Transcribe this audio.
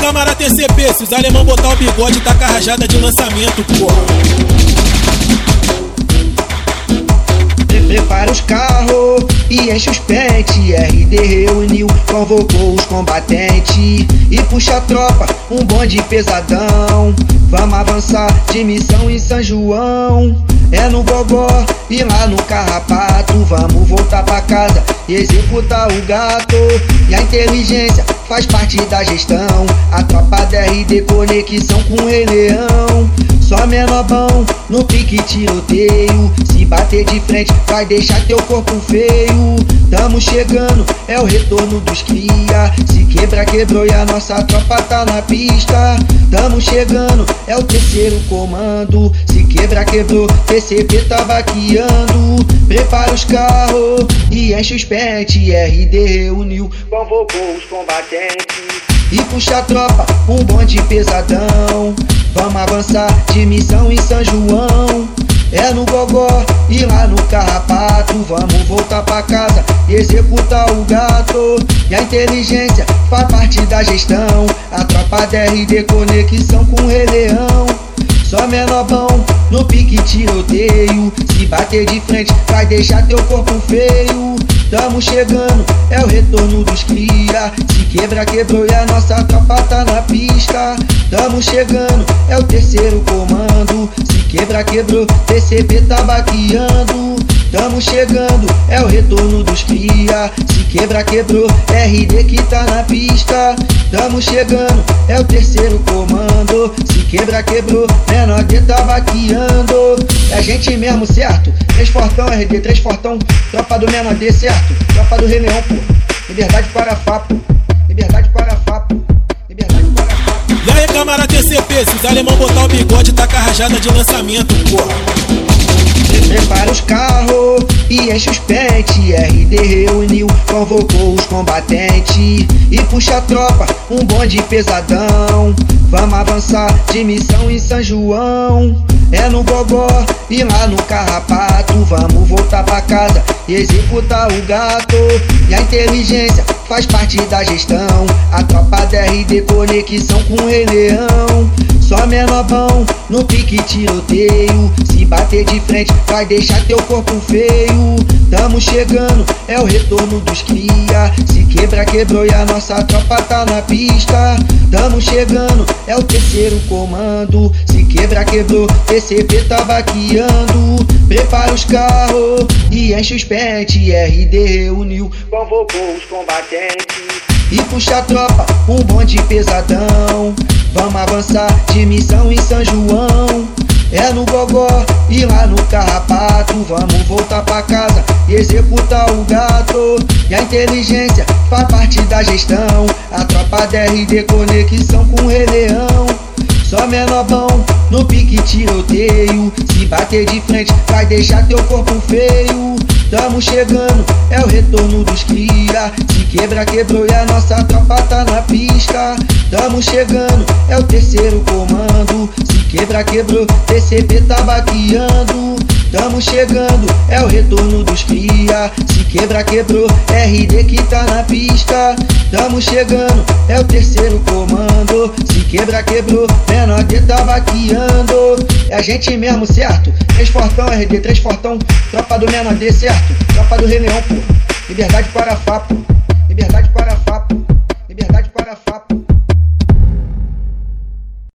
Câmara TCP, se os alemão botar o bigode, tá com a rajada de lançamento, porra. Prepara os carros e enche os pentes. RD reuniu, convocou os combatentes e puxa a tropa, um bonde pesadão. Vamos avançar de missão em São João. É no gogó e lá no carrapato. Vamos voltar pra casa e executar o gato. E a inteligência faz parte da gestão. A tropa da RD conexão com o Rei Leão. Só menor bom no pique tiroteio. Se bater de frente vai deixar teu corpo feio. Tamo chegando, é o retorno dos cria. Se quebra, quebrou e a nossa tropa tá na pista. Tamo chegando, é o terceiro comando. Se quebra, quebrou, TCP tá vaqueando. Prepara os carros e enche os pentes. RD reuniu, convocou os combatentes e puxa a tropa, um bonde pesadão. Vamos avançar de missão em São João. É no gogó e lá no carrapato. Vamos voltar pra casa e executar o gato. E a inteligência faz parte da gestão. A tropa da RD conexão com o Rei Leão. Só menor bom no pique tiroteio. Se bater de frente vai deixar teu corpo feio. Tamo chegando, é o retorno dos cria. Se quebra, quebrou e a nossa tropa tá na pista. Tamo chegando, é o terceiro comando. Se quebra, quebrou, TCP tá vaqueando. Tamo chegando, é o retorno dos cria. Se quebra, quebrou, RD que tá na pista. Tamo chegando, é o terceiro comando. Se quebra, quebrou, menor D tá vaqueando. É a gente mesmo, certo? 3 fortão, RD, 3 fortão. Tropa do menor D, certo? Tropa do Rei Leão, pô. Liberdade para Fapo. Liberdade para Fapo. Liberdade para Fapo. E aí, Câmara TCP, se os alemão botar o bigode, tá com a rajada de lançamento, porra. Prepara os carros e enche os pentes. RD reuniu, convocou os combatentes e puxa a tropa, um bonde pesadão. Vamos avançar de missão em São João. É no gogó e lá no carrapato. Vamos voltar pra casa e executar o gato. E a inteligência faz parte da gestão. A tropa da RD conexão com o Rei Leão. Só menor bom no pique tiroteio. Se bater de frente vai deixar teu corpo feio. Tamo chegando, é o retorno dos cria. Se quebra, quebrou e a nossa tropa tá na pista. Tamo chegando, é o terceiro comando. Se quebra, quebrou, TCP tá vaqueando. Prepara os carros e enche os pentes. RD reuniu, convocou os combatentes e puxa a tropa, um bonde pesadão. Vamos avançar de missão em São João. É no gogó e lá no carrapato. Vamos voltar pra casa e executar o gato. E a inteligência faz parte da gestão. A tropa da RD conexão com o Rei Leão. Só menor bom no pique tiroteio. Se bater de frente vai deixar teu corpo feio. Tamo chegando, é o retorno dos cria. Se quebra, quebrou e a nossa tropa tá na pista. Tamo chegando, é o terceiro comando. Se quebra, quebrou, TCP tá vaqueando. Tamo chegando, é o retorno dos cria. Se quebra, quebrou, RD que tá na pista. Tamo chegando, é o terceiro comando. Se quebra, quebrou, menor D tá vaqueando. É a gente mesmo, certo? 3 fortão, RD, 3 fortão. Tropa do menor D, certo? Tropa do Rei Leão, pô. Liberdade para Fapo. Liberdade para Fapo.